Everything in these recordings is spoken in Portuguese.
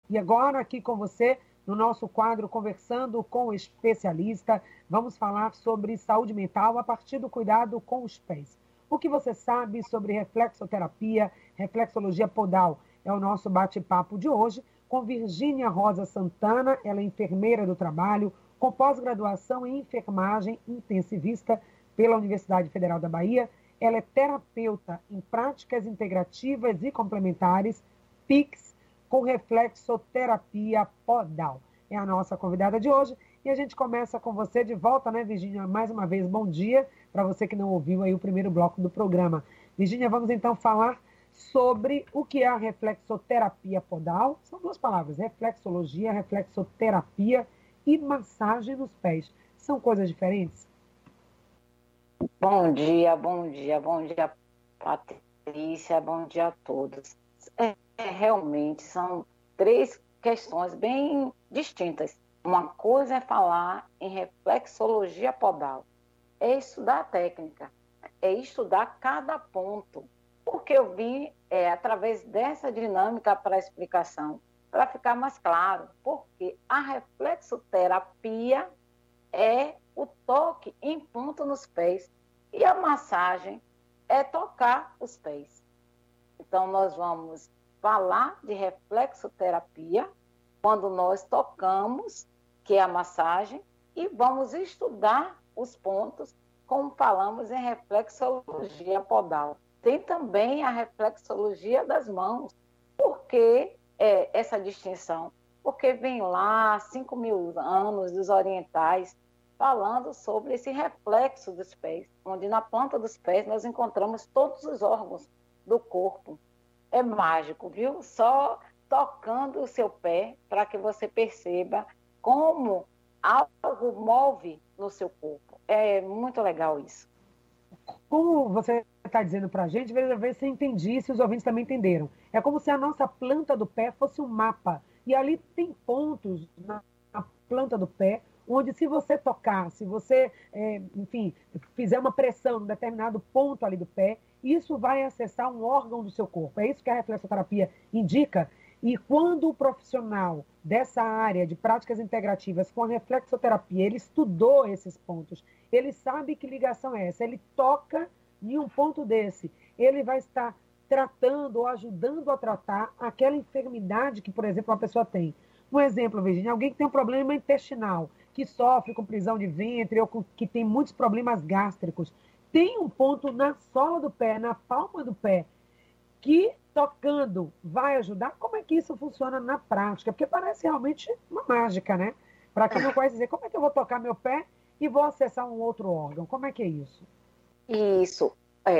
E agora, aqui com você, no nosso quadro Conversando com o Especialista, vamos falar sobre saúde mental a partir do cuidado com os pés. O que você sabe sobre reflexoterapia, reflexologia podal? É o nosso bate-papo de hoje com Virgínia Rosa Santana, ela é enfermeira do trabalho, com pós-graduação em enfermagem intensivista pela Universidade Federal da Bahia. Ela é terapeuta em práticas integrativas e complementares, PICS, com reflexoterapia podal. É a nossa convidada de hoje e a gente começa com você de volta, né, Virgínia? Mais uma vez, bom dia para você que não ouviu aí o primeiro bloco do programa. Virgínia, vamos então falar sobre o que é a reflexoterapia podal. São duas palavras, reflexologia, reflexoterapia e massagem nos pés. São coisas diferentes? Bom dia, bom dia, bom dia, Patrícia, bom dia a todos. Realmente são três questões bem distintas. Uma coisa é falar em reflexologia podal, é estudar a técnica, é estudar cada ponto, porque eu vim através dessa dinâmica para a explicação, para ficar mais claro, porque a reflexoterapia é o toque em ponto nos pés e a massagem é tocar os pés. Então, nós vamos falar de reflexoterapia quando nós tocamos, que é a massagem, e vamos estudar os pontos, como falamos em reflexologia podal. Tem também a reflexologia das mãos. Por que essa distinção? Porque vem lá 5.000 anos dos orientais falando sobre esse reflexo dos pés, onde na planta dos pés nós encontramos todos os órgãos do corpo. É mágico, viu? Só tocando o seu pé para que você perceba como algo move no seu corpo. É muito legal isso. Como você está dizendo para a gente, ver se eu entendi, se os ouvintes também entenderam. É como se a nossa planta do pé fosse um mapa. E ali tem pontos na planta do pé, onde se você tocar, se você, enfim, fizer uma pressão em determinado ponto ali do pé, isso vai acessar um órgão do seu corpo. É isso que a reflexoterapia indica. E quando o profissional dessa área de práticas integrativas com a reflexoterapia, ele estudou esses pontos, ele sabe que ligação é essa, ele toca em um ponto desse, ele vai estar tratando ou ajudando a tratar aquela enfermidade que, por exemplo, uma pessoa tem. Um exemplo, Virginia, alguém que tem um problema intestinal, que sofre com prisão de ventre ou que tem muitos problemas gástricos, tem um ponto na sola do pé, na palma do pé, que tocando vai ajudar. Como é que isso funciona na prática? Porque parece realmente uma mágica, né? Para quem não conhece dizer, como é que eu vou tocar meu pé e vou acessar um outro órgão? Como é que é isso? Isso.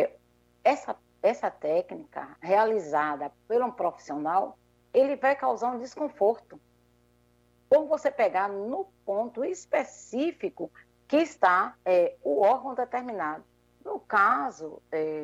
Essa técnica realizada por um profissional, ele vai causar um desconforto. Ou você pegar no ponto específico que está o órgão determinado. No caso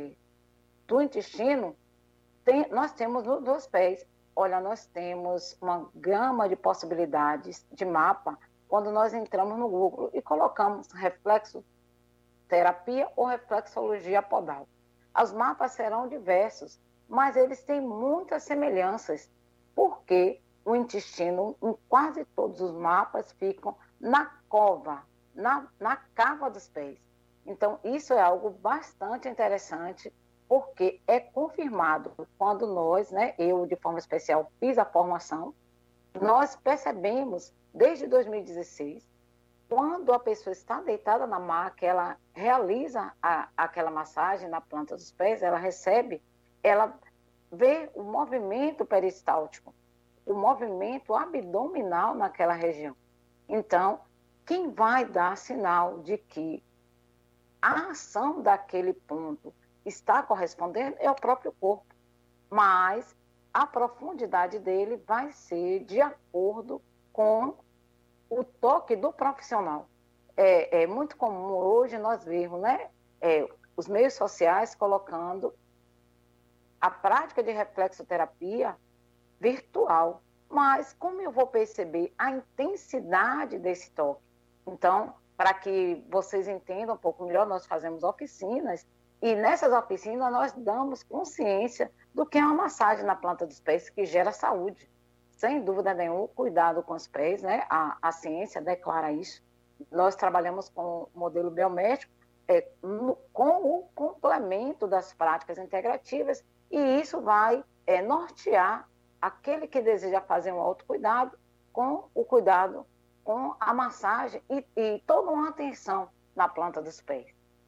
do intestino, nós temos nos pés. Olha, nós temos uma gama de possibilidades de mapa quando nós entramos no Google e colocamos reflexoterapia ou reflexologia podal. Os mapas serão diversos, mas eles têm muitas semelhanças, porque o intestino, em quase todos os mapas, ficam na cova, na cava dos pés. Então, isso é algo bastante interessante, porque é confirmado quando nós, eu de forma especial fiz a formação, nós percebemos desde 2016, quando a pessoa está deitada na maca, ela realiza aquela massagem na planta dos pés, ela recebe, ela vê o movimento peristáltico, o movimento abdominal naquela região. Então, quem vai dar sinal de que a ação daquele ponto está correspondendo é o próprio corpo, mas a profundidade dele vai ser de acordo com o toque do profissional. É muito comum hoje nós vermos, os meios sociais colocando a prática de reflexoterapia virtual, mas como eu vou perceber a intensidade desse toque? Então, para que vocês entendam um pouco melhor, nós fazemos oficinas, e nessas oficinas nós damos consciência do que é uma massagem na planta dos pés que gera saúde. sem dúvida nenhuma, o cuidado com os pés, né? A ciência declara isso. Nós trabalhamos com o modelo biomédico, com o complemento das práticas integrativas, e isso vai nortear aquele que deseja fazer um autocuidado com o cuidado com a massagem e toda uma atenção na planta dos pés.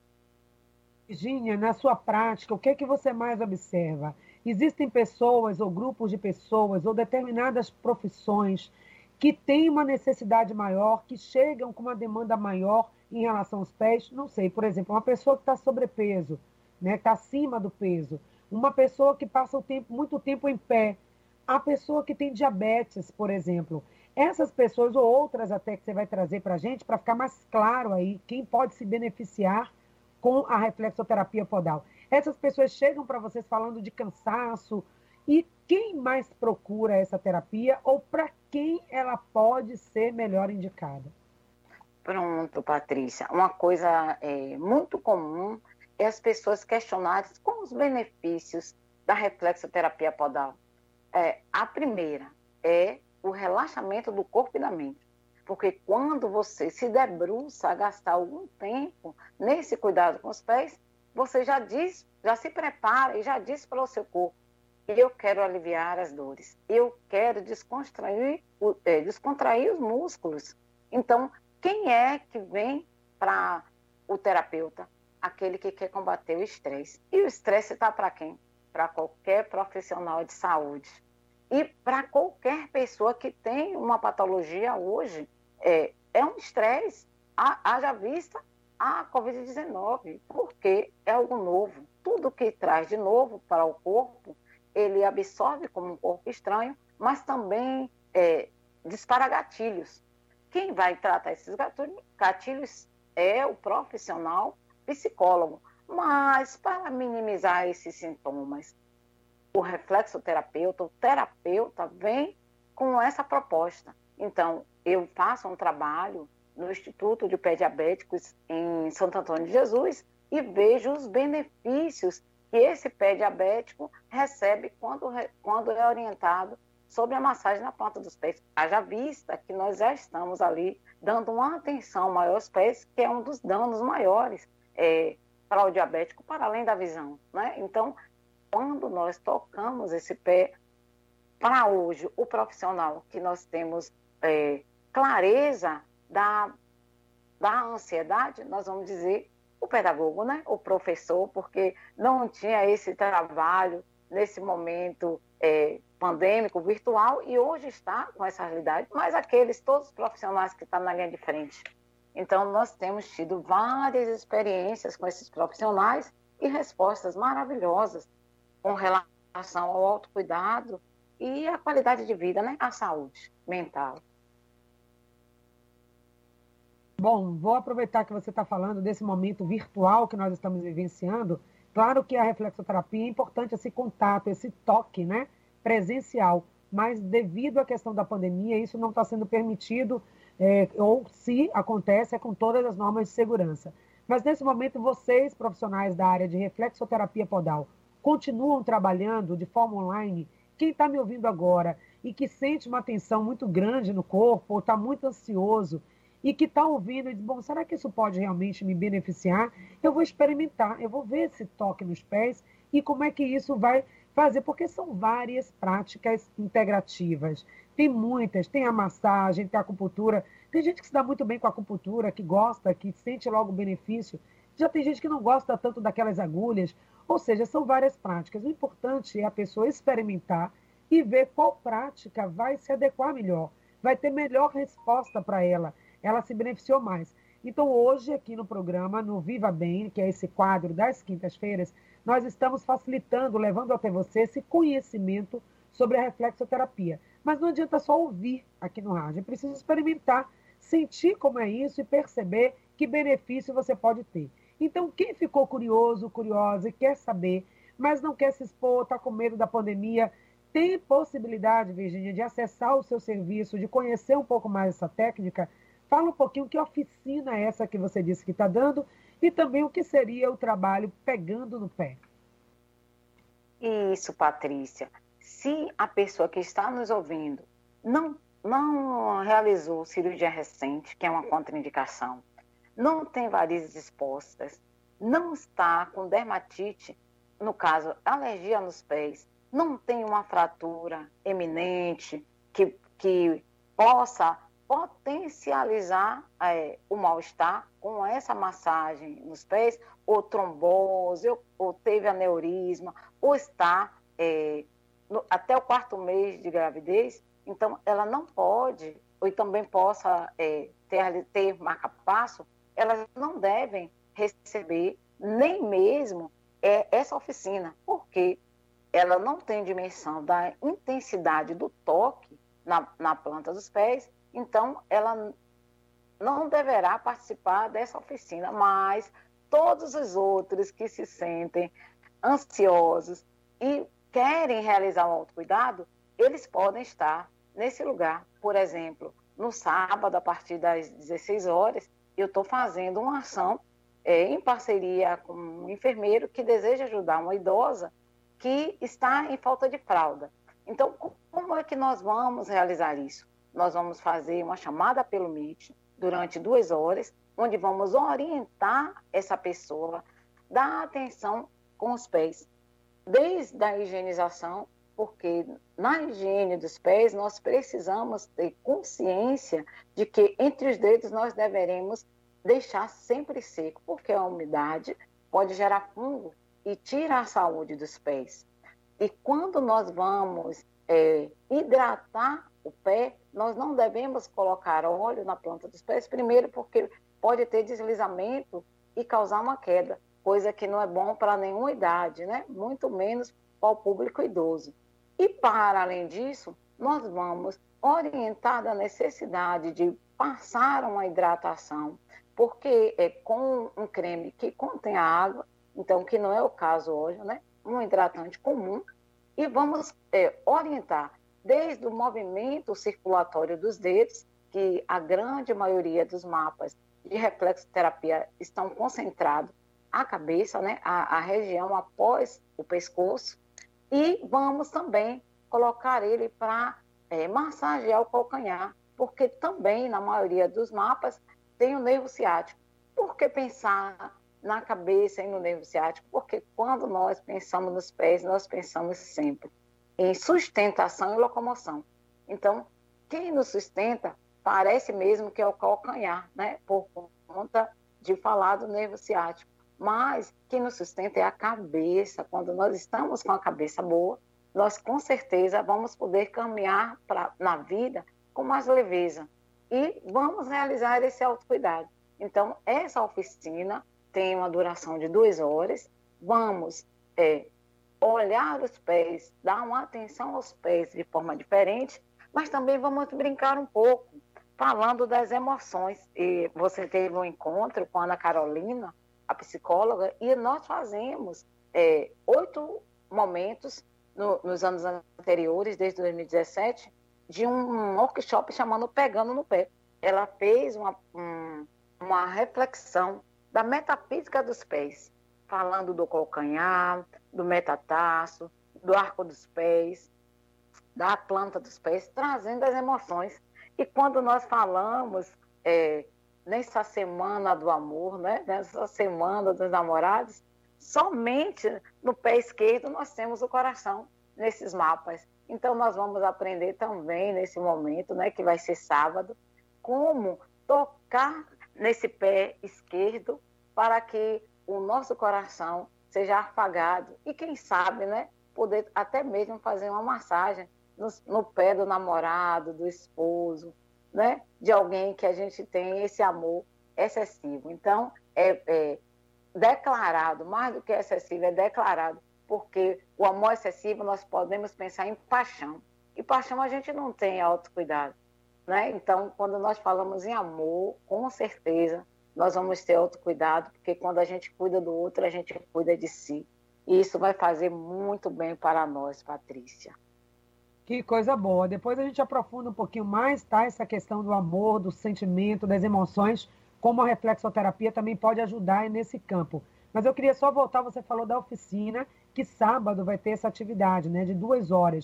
Virgínia, na sua prática, o que é que você mais observa? Existem pessoas ou grupos de pessoas ou determinadas profissões que têm uma necessidade maior, que chegam com uma demanda maior em relação aos pés? Não sei, por exemplo, uma pessoa que está sobrepeso, né, está acima do peso, uma pessoa que passa muito tempo em pé, a pessoa que tem diabetes, por exemplo. Essas pessoas ou outras até que você vai trazer para a gente, para ficar mais claro aí, quem pode se beneficiar com a reflexoterapia podal. Essas pessoas chegam para vocês falando de cansaço, e quem mais procura essa terapia ou para quem ela pode ser melhor indicada? Pronto, Patrícia. Uma coisa muito comum é as pessoas questionarem com os benefícios da reflexoterapia podal. A primeira é o relaxamento do corpo e da mente. Porque quando você se debruça a gastar algum tempo nesse cuidado com os pés, você já se prepara e já diz para o seu corpo: eu quero aliviar as dores, eu quero descontrair os músculos. Então, quem é que vem para o terapeuta? Aquele que quer combater o estresse. E o estresse está para quem? Para qualquer profissional de saúde. E para qualquer pessoa que tem uma patologia hoje, é um estresse. Haja vista a Covid-19, porque é algo novo. Tudo que traz de novo para o corpo, ele absorve como um corpo estranho, mas também dispara gatilhos. Quem vai tratar esses gatilhos é o profissional psicólogo. Mas, para minimizar esses sintomas, o reflexoterapeuta, o terapeuta, vem com essa proposta. Então, eu faço um trabalho no Instituto de Pé Diabéticos em Santo Antônio de Jesus e vejo os benefícios que esse pé diabético recebe quando é orientado sobre a massagem na planta dos pés. Haja vista que nós já estamos ali dando uma atenção maior aos pés, que é um dos danos maiores para o diabético, para além da visão, né? Então, quando nós tocamos esse pé, para hoje, o profissional que nós temos clareza da ansiedade, nós vamos dizer o pedagogo, né? O professor, porque não tinha esse trabalho nesse momento pandêmico, virtual, e hoje está com essa realidade, mas todos os profissionais que estão na linha de frente. Então, nós temos tido várias experiências com esses profissionais e respostas maravilhosas com relação ao autocuidado e a qualidade de vida, né? A saúde mental. Bom, vou aproveitar que você está falando desse momento virtual que nós estamos vivenciando. Claro que a reflexoterapia é importante esse contato, esse toque, né, presencial, mas devido à questão da pandemia, isso não está sendo permitido, ou se acontece, é com todas as normas de segurança. Mas nesse momento, vocês, profissionais da área de reflexoterapia podal, continuam trabalhando de forma online? Quem está me ouvindo agora e que sente uma tensão muito grande no corpo, ou está muito ansioso, e que está ouvindo e diz: bom, será que isso pode realmente me beneficiar? Eu vou experimentar, eu vou ver esse toque nos pés e como é que isso vai fazer, porque são várias práticas integrativas. Tem muitas, tem a massagem, tem a acupuntura. Tem gente que se dá muito bem com a acupuntura, que gosta, que sente logo o benefício. Já tem gente que não gosta tanto daquelas agulhas. Ou seja, são várias práticas. O importante é a pessoa experimentar e ver qual prática vai se adequar melhor, vai ter melhor resposta para ela. Ela se beneficiou mais. Então, hoje, aqui no programa, no Viva Bem, que é esse quadro das quintas-feiras, nós estamos facilitando, levando até você esse conhecimento sobre a reflexoterapia. Mas não adianta só ouvir aqui no rádio, é preciso experimentar, sentir como é isso e perceber que benefício você pode ter. Então, quem ficou curioso, curiosa e quer saber, mas não quer se expor, está com medo da pandemia, tem possibilidade, Virgínia, de acessar o seu serviço, de conhecer um pouco mais essa técnica. Fala um pouquinho que oficina é essa que você disse que está dando e também o que seria o trabalho pegando no pé. Isso, Patrícia. Se a pessoa que está nos ouvindo não realizou cirurgia recente, que é uma contraindicação, não tem varizes expostas, não está com dermatite, no caso, alergia nos pés, não tem uma fratura eminente que possa potencializar o mal-estar com essa massagem nos pés, ou trombose, ou teve aneurisma, ou está até o 4º mês de gravidez, então ela não pode, ou também possa ter marca-passo, elas não devem receber nem mesmo essa oficina, porque ela não tem dimensão da intensidade do toque na planta dos pés, então ela não deverá participar dessa oficina, mas todos os outros que se sentem ansiosos e querem realizar um autocuidado, eles podem estar nesse lugar. Por exemplo, no sábado, a partir das 16 horas, eu estou fazendo uma ação em parceria com um enfermeiro que deseja ajudar uma idosa que está em falta de fralda. Então, como é que nós vamos realizar isso? Nós vamos fazer uma chamada pelo Meet durante 2 horas, onde vamos orientar essa pessoa, dar atenção com os pés, desde a higienização, porque na higiene dos pés nós precisamos ter consciência de que entre os dedos nós deveremos deixar sempre seco, porque a umidade pode gerar fungo e tira a saúde dos pés. E quando nós vamos hidratar o pé, nós não devemos colocar óleo na planta dos pés, primeiro porque pode ter deslizamento e causar uma queda, coisa que não é bom para nenhuma idade, né? Muito menos para o público idoso. E para além disso, nós vamos orientar da necessidade de passar uma hidratação, porque com um creme que contém a água, então que não é o caso hoje, né? Um hidratante comum, e vamos orientar desde o movimento circulatório dos dedos, que a grande maioria dos mapas de reflexoterapia estão concentrados à cabeça, né? A região após o pescoço, e vamos também colocar ele para massagear o calcanhar, porque também na maioria dos mapas tem o nervo ciático. Por que pensar na cabeça e no nervo ciático? Porque quando nós pensamos nos pés, nós pensamos sempre em sustentação e locomoção. Então, quem nos sustenta parece mesmo que é o calcanhar, né? Por conta de falar do nervo ciático. Mas quem nos sustenta é a cabeça. Quando nós estamos com a cabeça boa, nós com certeza vamos poder caminhar na vida com mais leveza. E vamos realizar esse autocuidado. Então, essa oficina tem uma duração de 2 horas. Vamos olhar os pés, dar uma atenção aos pés de forma diferente, mas também vamos brincar um pouco, falando das emoções. E você teve um encontro com a Ana Carolina, a psicóloga, e nós fazemos 8 momentos nos anos anteriores, desde 2017, de um workshop chamado Pegando no Pé. Ela fez uma reflexão da metafísica dos pés, falando do calcanhar, do metatarso, do arco dos pés, da planta dos pés, trazendo as emoções. E quando nós falamos nessa semana do amor, né? Nessa semana dos namorados, somente no pé esquerdo nós temos o coração nesses mapas. Então nós vamos aprender também nesse momento, né, que vai ser sábado, como tocar nesse pé esquerdo para que o nosso coração seja afagado e quem sabe, né, poder até mesmo fazer uma massagem no pé do namorado, do esposo, né, de alguém que a gente tem esse amor excessivo. Então, é declarado, mais do que excessivo, é declarado, porque o amor excessivo nós podemos pensar em paixão. E paixão a gente não tem autocuidado, né? Então, quando nós falamos em amor, com certeza nós vamos ter autocuidado, porque quando a gente cuida do outro, a gente cuida de si. E isso vai fazer muito bem para nós, Patrícia. Que coisa boa. Depois a gente aprofunda um pouquinho mais, tá? Essa questão do amor, do sentimento, das emoções, como a reflexoterapia também pode ajudar nesse campo. Mas eu queria só voltar, você falou da oficina, que sábado vai ter essa atividade, né, de 2 horas.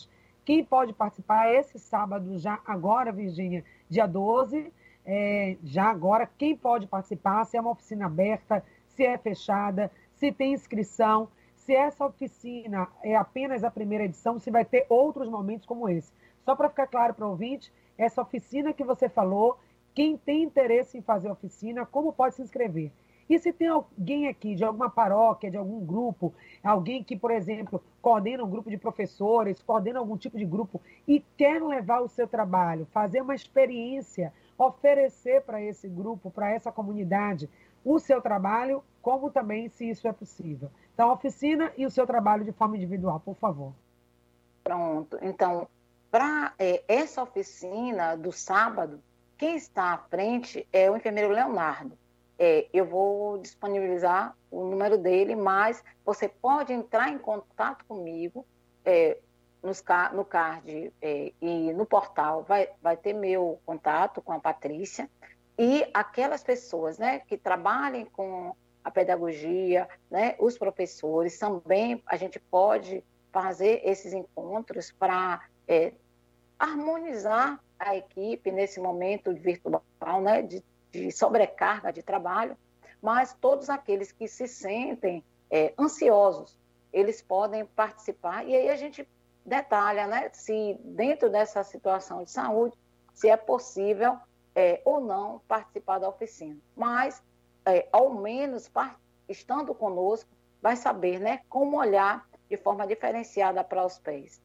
Quem pode participar esse sábado, já agora, Virgínia, dia 12, já agora, quem pode participar, se é uma oficina aberta, se é fechada, se tem inscrição, se essa oficina é apenas a primeira edição, se vai ter outros momentos como esse. Só para ficar claro para o ouvinte, essa oficina que você falou, quem tem interesse em fazer a oficina, como pode se inscrever? E se tem alguém aqui de alguma paróquia, de algum grupo, alguém que, por exemplo, coordena um grupo de professores, coordena algum tipo de grupo e quer levar o seu trabalho, fazer uma experiência, oferecer para esse grupo, para essa comunidade, o seu trabalho, como também, se isso é possível. Então, a oficina e o seu trabalho de forma individual, por favor. Pronto. Então, para essa oficina do sábado, quem está à frente é o enfermeiro Leonardo. Eu vou disponibilizar o número dele, mas você pode entrar em contato comigo no card e no portal. Vai ter meu contato com a Patrícia e aquelas pessoas, né, que trabalhem com a pedagogia, né, os professores também. A gente pode fazer esses encontros para harmonizar a equipe nesse momento virtual, né, de sobrecarga de trabalho, mas todos aqueles que se sentem ansiosos, eles podem participar, e aí a gente detalha, né, se dentro dessa situação de saúde, se é possível ou não participar da oficina. Mas, ao menos, estando conosco, vai saber, né, como olhar de forma diferenciada para os pés.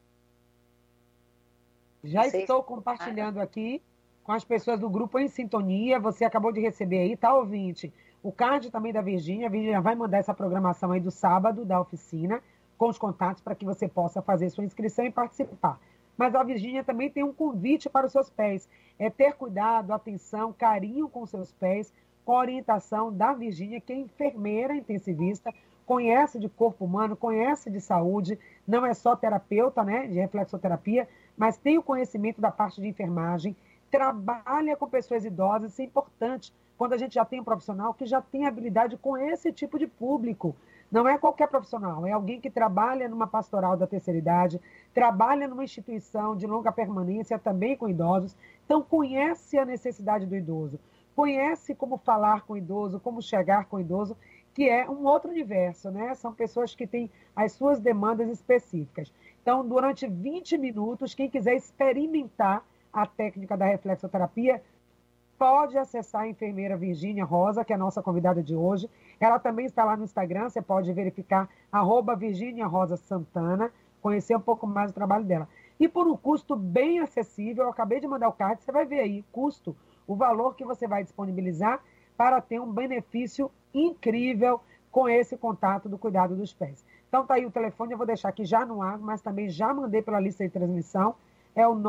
Já estou compartilhando aqui com as pessoas do grupo Em Sintonia. Você acabou de receber aí, tá, ouvinte? O card também da Virgínia. A Virgínia vai mandar essa programação aí do sábado da oficina, com os contatos para que você possa fazer sua inscrição e participar. Mas a Virgínia também tem um convite para os seus pés. É ter cuidado, atenção, carinho com os seus pés, com a orientação da Virgínia, que é enfermeira intensivista, conhece de corpo humano, conhece de saúde, não é só terapeuta, né, de reflexoterapia, mas tem o conhecimento da parte de enfermagem, trabalha com pessoas idosas. Isso é importante quando a gente já tem um profissional que já tem habilidade com esse tipo de público. Não é qualquer profissional, é alguém que trabalha numa pastoral da terceira idade, trabalha numa instituição de longa permanência também com idosos, então conhece a necessidade do idoso, conhece como falar com o idoso, como chegar com o idoso, que é um outro universo, né? São pessoas que têm as suas demandas específicas. Então, durante 20 minutos, quem quiser experimentar a técnica da reflexoterapia, pode acessar a enfermeira Virgínia Rosa, que é a nossa convidada de hoje. Ela também está lá no Instagram, você pode verificar, @Virgínia Rosa Santana, conhecer um pouco mais o trabalho dela. E por um custo bem acessível, eu acabei de mandar o card, você vai ver aí, custo, o valor que você vai disponibilizar para ter um benefício incrível com esse contato do cuidado dos pés. Então está aí o telefone, eu vou deixar aqui já no ar, mas também já mandei pela lista de transmissão, é o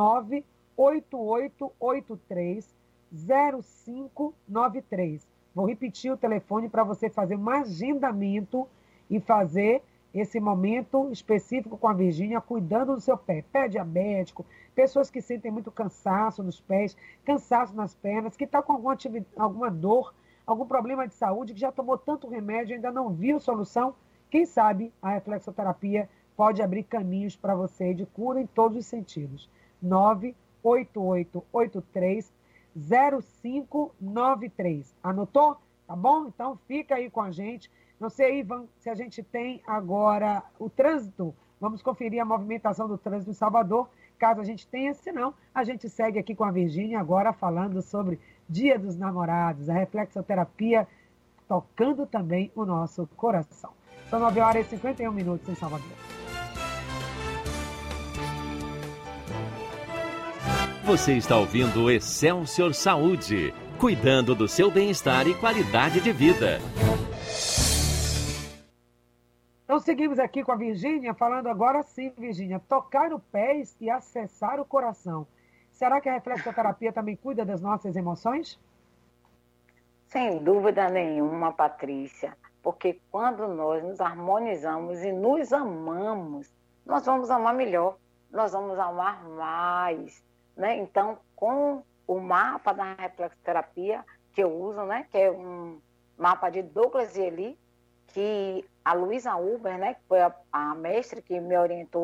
988830593. Vou repetir o telefone para você fazer um agendamento e fazer esse momento específico com a Virgínia, cuidando do seu pé. Pé diabético, pessoas que sentem muito cansaço nos pés, cansaço nas pernas, que está com alguma dor, algum problema de saúde, que já tomou tanto remédio e ainda não viu solução. Quem sabe a reflexoterapia pode abrir caminhos para você de cura em todos os sentidos. 988830593. Anotou? Tá bom? Então fica aí com a gente. Não sei, Ivan, se a gente tem agora o trânsito. Vamos conferir a movimentação do trânsito em Salvador. Caso a gente tenha, se não, a gente segue aqui com a Virgínia agora falando sobre Dia dos Namorados, a reflexoterapia tocando também o nosso coração. São 9h51 em Salvador. Você está ouvindo o Excelsior Saúde, cuidando do seu bem-estar e qualidade de vida. Então seguimos aqui com a Virgínia, falando agora sim, Virgínia, tocar o pés e acessar o coração. Será que a reflexoterapia também cuida das nossas emoções? Sem dúvida nenhuma, Patrícia, porque quando nós nos harmonizamos e nos amamos, nós vamos amar melhor, nós vamos amar mais, né? Então, com o mapa da reflexoterapia que eu uso, né, que é um mapa de Douglas e Eli, que a Luísa Huber, né, que foi a mestre que me orientou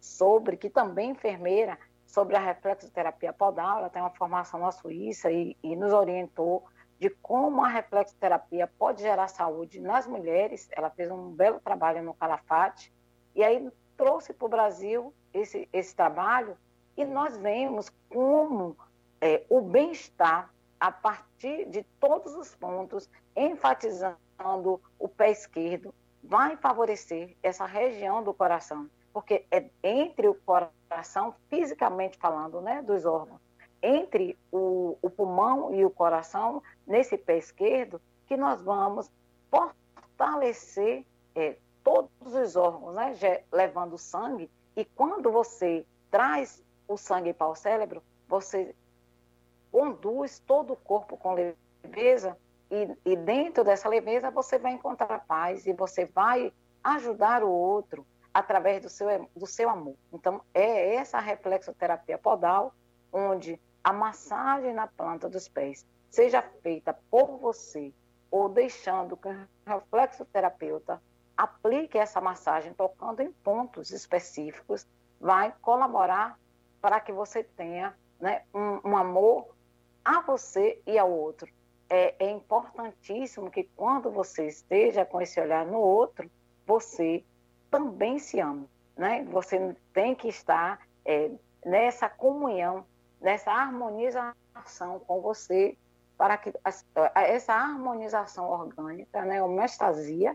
que também é enfermeira, sobre a reflexoterapia podal. Ela tem uma formação na Suíça e nos orientou de como a reflexoterapia pode gerar saúde nas mulheres. Ela fez um belo trabalho no Calafate, e aí trouxe para o Brasil esse trabalho, e nós vemos como o bem-estar, a partir de todos os pontos, enfatizando o pé esquerdo, vai favorecer essa região do coração, porque é entre o coração, fisicamente falando, né, dos órgãos, entre o pulmão e o coração, nesse pé esquerdo, que nós vamos fortalecer todos os órgãos, né, levando sangue. E quando você traz o sangue para o cérebro, você conduz todo o corpo com leveza, e dentro dessa leveza você vai encontrar paz, e você vai ajudar o outro através do seu amor. Então, é essa reflexoterapia podal, onde a massagem na planta dos pés seja feita por você, ou deixando que o reflexoterapeuta aplique essa massagem, tocando em pontos específicos, vai colaborar para que você tenha, né, um amor a você e ao outro. É importantíssimo que quando você esteja com esse olhar no outro, você também se ama, né? Você tem que estar nessa comunhão, nessa harmonização com você, para que essa harmonização orgânica, né, homeostasia,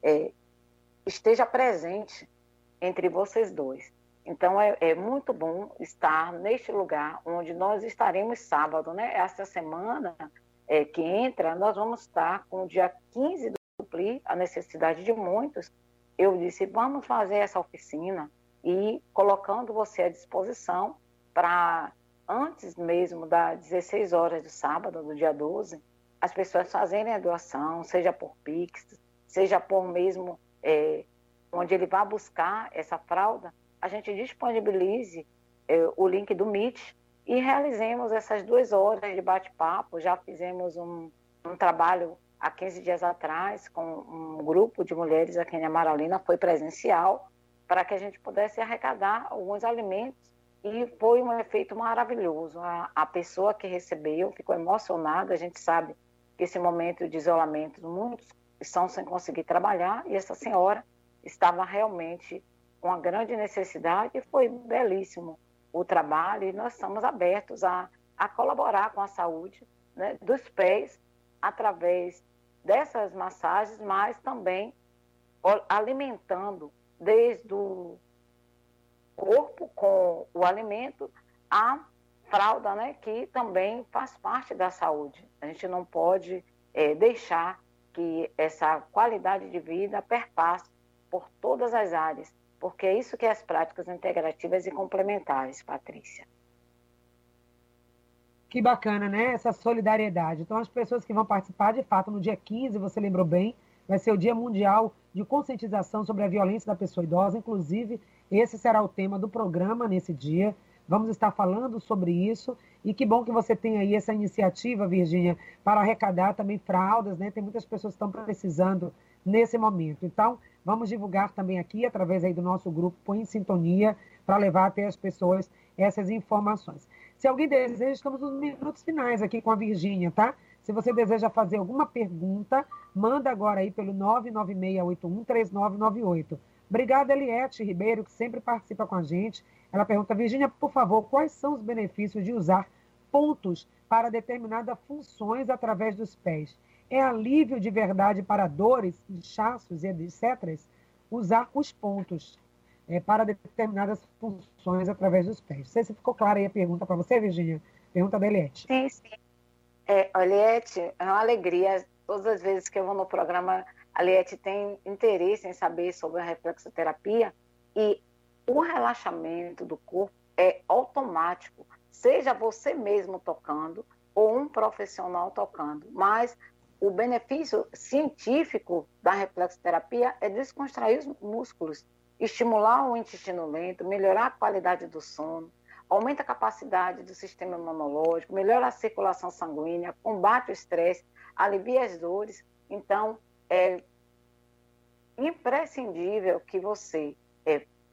esteja presente entre vocês dois. Então, é muito bom estar neste lugar, onde nós estaremos sábado, né? Esta semana que entra, nós vamos estar com o dia 15 do suprir a necessidade de muitos. Eu disse, vamos fazer essa oficina, e colocando você à disposição para, antes mesmo das 16 horas do sábado, do dia 12, as pessoas fazerem a doação, seja por Pix, seja por mesmo onde ele vai buscar essa fralda, a gente disponibilize o link do Meet e realizemos essas 2 horas de bate-papo. Já fizemos um trabalho há 15 dias atrás com um grupo de mulheres aqui em Amaralina, foi presencial, para que a gente pudesse arrecadar alguns alimentos, e foi um efeito maravilhoso. A pessoa que recebeu ficou emocionada. A gente sabe que esse momento de isolamento, muitos estão sem conseguir trabalhar, e essa senhora estava realmente com uma grande necessidade, e foi belíssimo o trabalho, e nós estamos abertos a colaborar com a saúde, né, dos pés, através dessas massagens, mas também alimentando desde o corpo com o alimento, a fralda, né, que também faz parte da saúde. A gente não pode deixar que essa qualidade de vida perpasse por todas as áreas, porque é isso que é as práticas integrativas e complementares, Patrícia. Que bacana, né? Essa solidariedade. Então, as pessoas que vão participar, de fato, no dia 15, você lembrou bem, vai ser o Dia Mundial de Conscientização sobre a Violência da Pessoa Idosa. Inclusive, esse será o tema do programa nesse dia. Vamos estar falando sobre isso. E que bom que você tem aí essa iniciativa, Virgínia, para arrecadar também fraldas, né? Tem muitas pessoas que estão precisando nesse momento. Então, vamos divulgar também aqui, através aí do nosso grupo Em Sintonia, para levar até as pessoas essas informações. Se alguém deseja, estamos nos minutos finais aqui com a Virgínia, tá? Se você deseja fazer alguma pergunta, manda agora aí pelo 996813998. Obrigada, Eliette Ribeiro, que sempre participa com a gente. Ela pergunta, Virgínia, por favor, quais são os benefícios de usar pontos para determinadas funções através dos pés? É alívio de verdade para dores, inchaços e etc. Usar os pontos para determinadas funções através dos pés. Não sei se ficou clara aí a pergunta para você, Virgínia. Pergunta da Eliette. Sim, sim. Eliette, é uma alegria. Todas as vezes que eu vou no programa, a Eliette tem interesse em saber sobre a reflexoterapia, e o relaxamento do corpo é automático, seja você mesmo tocando ou um profissional tocando, mas o benefício científico da reflexoterapia é descontrair os músculos, estimular o intestino lento, melhorar a qualidade do sono, aumenta a capacidade do sistema imunológico, melhora a circulação sanguínea, combate o estresse, alivia as dores. Então, é imprescindível que você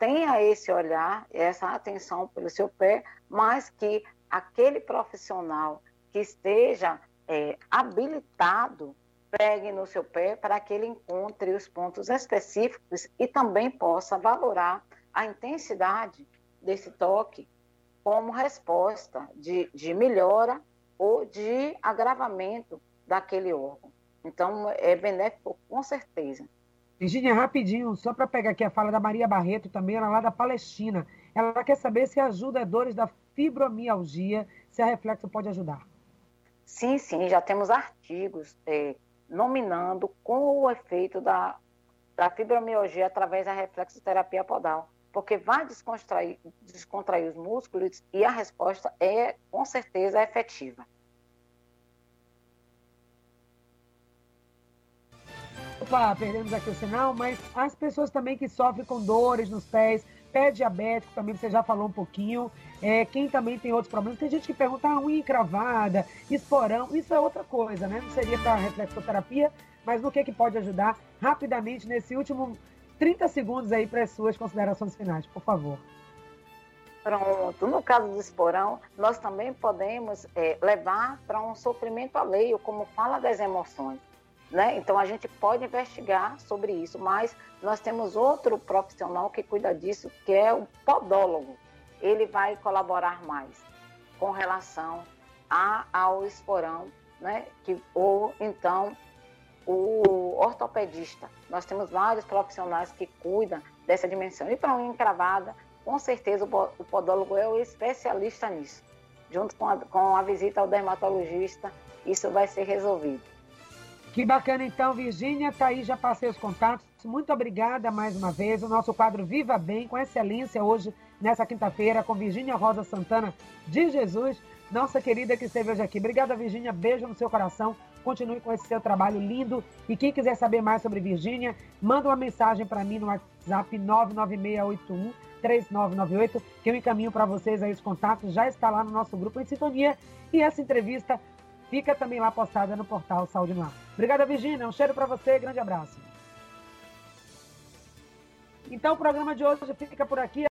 tenha esse olhar, essa atenção pelo seu pé, mas que aquele profissional que esteja habilitado pegue no seu pé para que ele encontre os pontos específicos e também possa valorar a intensidade desse toque como resposta de melhora ou de agravamento daquele órgão. Então, é benéfico com certeza. Virgínia, rapidinho, só para pegar aqui a fala da Maria Barreto, também, ela lá da Palestina. Ela quer saber se ajuda dores da fibromialgia, se a Reflexo pode ajudar. Sim, já temos artigos nominando com o efeito da fibromialgia através da reflexoterapia podal, porque vai descontrair os músculos e a resposta é, com certeza, efetiva. Opa, perdemos aqui o sinal, mas as pessoas também que sofrem com dores nos pés, pé diabético também, você já falou um pouquinho, quem também tem outros problemas, tem gente que pergunta, unha encravada, esporão, isso é outra coisa, né? Não seria para reflexoterapia, mas no que pode ajudar rapidamente nesse último 30 segundos aí para as suas considerações finais, por favor. Pronto, no caso do esporão, nós também podemos levar para um sofrimento alheio, como fala das emoções. Né? Então, a gente pode investigar sobre isso, mas nós temos outro profissional que cuida disso, que é o podólogo. Ele vai colaborar mais com relação ao esporão, né? Ou então o ortopedista. Nós temos vários profissionais que cuidam dessa dimensão. E para uma encravada, com certeza o podólogo é o especialista nisso. Junto com a visita ao dermatologista, isso vai ser resolvido. Que bacana, então, Virgínia, tá aí, já passei os contatos. Muito obrigada mais uma vez. O nosso quadro Viva Bem, com excelência, hoje, nessa quinta-feira, com Virgínia Rosa Santana de Jesus, nossa querida que esteve hoje aqui. Obrigada, Virgínia, beijo no seu coração. Continue com esse seu trabalho lindo. E quem quiser saber mais sobre Virgínia, manda uma mensagem para mim no WhatsApp 99681-3998, que eu encaminho para vocês aí os contatos. Já está lá no nosso grupo em sintonia. E essa entrevista fica também lá postada no portal Saúde no Ar. Obrigada, Virgínia. Um cheiro para você. Grande abraço. Então, o programa de hoje fica por aqui.